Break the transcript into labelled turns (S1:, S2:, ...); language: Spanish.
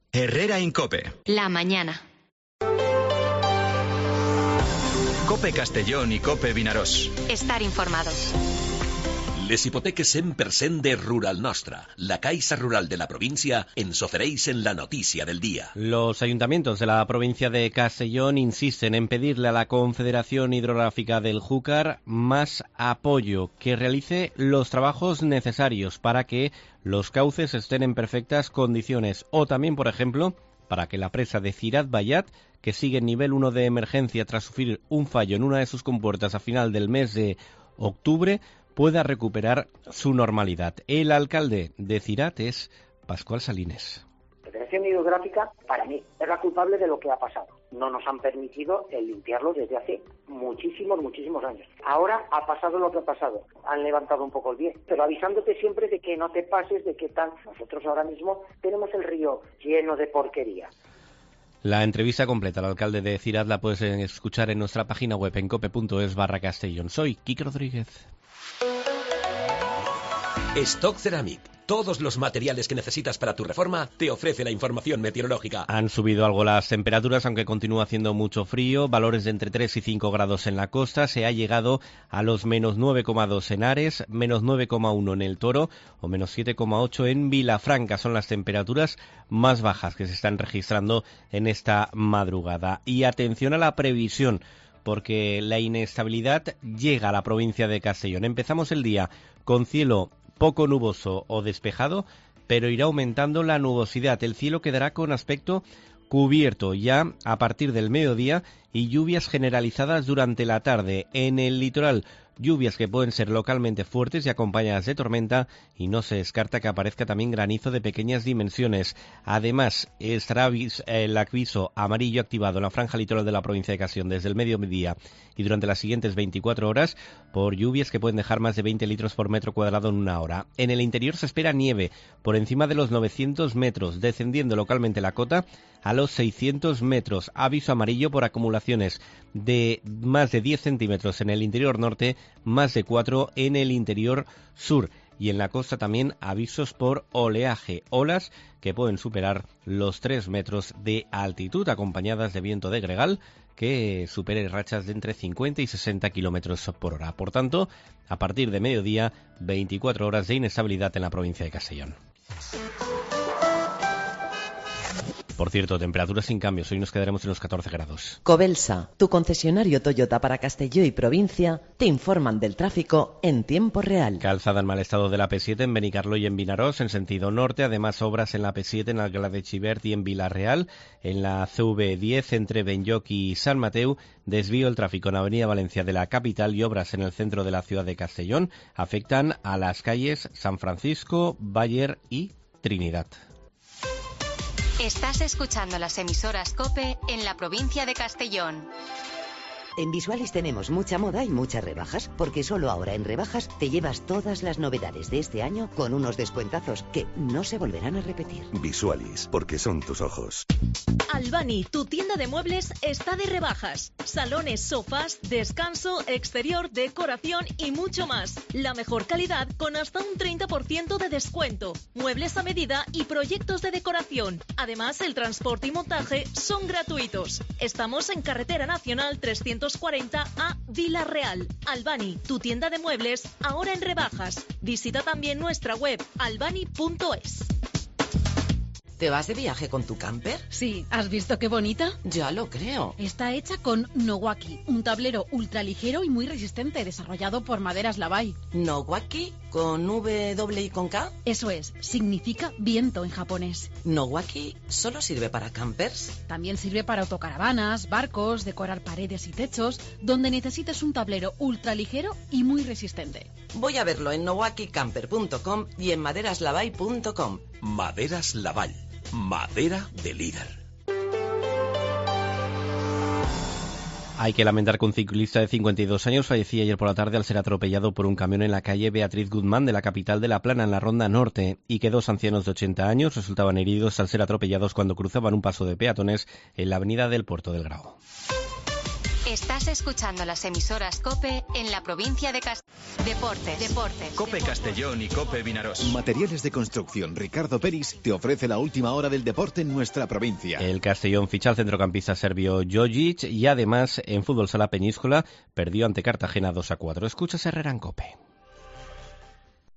S1: Herrera Incope.
S2: La mañana.
S1: Cope Castellón y Cope Vinaròs.
S2: Estar informados.
S3: Les hipoteques 100% de Rural Nostra, la Caixa Rural de la provincia, ens ofereix en la noticia del día.
S4: Los ayuntamientos de la provincia de Castellón insisten en pedirle a la Confederación Hidrográfica del Júcar más apoyo, que realice los trabajos necesarios para que los cauces estén en perfectas condiciones, o también, por ejemplo, para que la presa de Cirat-Vallat, que sigue en nivel 1 de emergencia tras sufrir un fallo en una de sus compuertas a final del mes de octubre, pueda recuperar su normalidad. El alcalde de Cirat es Pascual Salines.
S5: La Federación Hidrográfica, para mí, es la culpable de lo que ha pasado. No nos han permitido limpiarlo desde hace muchísimos años. Ahora ha pasado lo que ha pasado. Han levantado un poco el pie, pero avisándote siempre de que no te pases, de que tal. Nosotros ahora mismo tenemos el río lleno de porquería.
S4: La entrevista completa al alcalde de Cirat la puedes escuchar en nuestra página web en cope.es/Castellón. Soy Quique Rodríguez.
S3: Stock Ceramic. Todos los materiales que necesitas para tu reforma te ofrece la información meteorológica.
S4: Han subido algo las temperaturas, aunque continúa haciendo mucho frío. Valores de entre 3 y 5 grados en la costa. Se ha llegado a los menos 9,2 en Ares, menos 9,1 en El Toro o menos 7,8 en Vilafranca. Son las temperaturas más bajas que se están registrando en esta madrugada. Y atención a la previsión, porque la inestabilidad llega a la provincia de Castellón. Empezamos el día con cielo poco nuboso o despejado, pero irá aumentando la nubosidad. El cielo quedará con aspecto cubierto ya a partir del mediodía y lluvias generalizadas durante la tarde. En el litoral, lluvias que pueden ser localmente fuertes y acompañadas de tormenta, y no se descarta que aparezca también granizo de pequeñas dimensiones. Además, estará el aviso amarillo activado en la franja litoral de la provincia de Castellón desde el mediodía y durante las siguientes 24 horas por lluvias que pueden dejar más de 20 litros por metro cuadrado en una hora. En el interior se espera nieve por encima de los 900 metros, descendiendo localmente la cota a los 600 metros. Aviso amarillo por acumulaciones de más de 10 centímetros en el interior norte, más de 4 en el interior sur. Y en la costa también avisos por oleaje, olas que pueden superar los 3 metros de altitud, acompañadas de viento de gregal que supere rachas de entre 50 y 60 kilómetros por hora. Por tanto, a partir de mediodía, 24 horas de inestabilidad en la provincia de Castellón. Por cierto, temperaturas sin cambios. Hoy nos quedaremos en los 14 grados.
S6: Cobelsa, tu concesionario Toyota para Castelló y provincia, te informan del tráfico en tiempo real.
S4: Calzada en mal estado de la P7 en Benicarló y en Vinaròs, en sentido norte. Además, obras en la P7 en Alcalá de Xivert y en Vila-real. En la CV10 entre Benlloc y San Mateu, desvío el tráfico en Avenida Valencia de la capital y obras en el centro de la ciudad de Castellón afectan a las calles San Francisco, Bayer y Trinidad.
S2: Estás escuchando las emisoras COPE en la provincia de Castellón.
S7: En Visualis tenemos mucha moda y muchas rebajas, porque solo ahora en rebajas te llevas todas las novedades de este año con unos descuentazos que no se volverán a repetir.
S8: Visualis, porque son tus ojos.
S9: Albani, tu tienda de muebles está de rebajas. Salones, sofás, descanso, exterior, decoración y mucho más. La mejor calidad con hasta un 30% de descuento. Muebles a medida y proyectos de decoración. Además, el transporte y montaje son gratuitos. Estamos en Carretera Nacional 340 a Vila-real. Albani, tu tienda de muebles, ahora en rebajas. Visita también nuestra web albani.es.
S10: ¿Te vas de viaje con tu camper?
S11: Sí, ¿has visto qué bonita?
S10: Ya lo creo.
S11: Está hecha con Nowaki, un tablero ultraligero y muy resistente, desarrollado por Maderas Lavai.
S10: ¿Nowaki? ¿Con W y con K?
S11: Eso es, significa viento en japonés.
S10: ¿Nowaki solo sirve para campers?
S11: También sirve para autocaravanas, barcos, decorar paredes y techos, donde necesites un tablero ultraligero y muy resistente.
S10: Voy a verlo en nowakicamper.com y en maderaslavai.com.
S3: Maderas Laval. Madera de líder.
S4: Hay que lamentar que un ciclista de 52 años fallecía ayer por la tarde al ser atropellado por un camión en la calle Beatriz Guzmán de la capital de La Plana, en la Ronda Norte, y que dos ancianos de 80 años resultaban heridos al ser atropellados cuando cruzaban un paso de peatones en la avenida del Puerto del Grao.
S2: Estás escuchando las emisoras COPE en la provincia de Deportes.
S1: COPE Castellón y COPE Vinaroz.
S12: Materiales de construcción Ricardo Peris te ofrece la última hora del deporte en nuestra provincia.
S4: El Castellón ficha al centrocampista serbio Jojic y además en fútbol sala Peñíscola perdió ante Cartagena 2-4. Escuchas Herrera en COPE.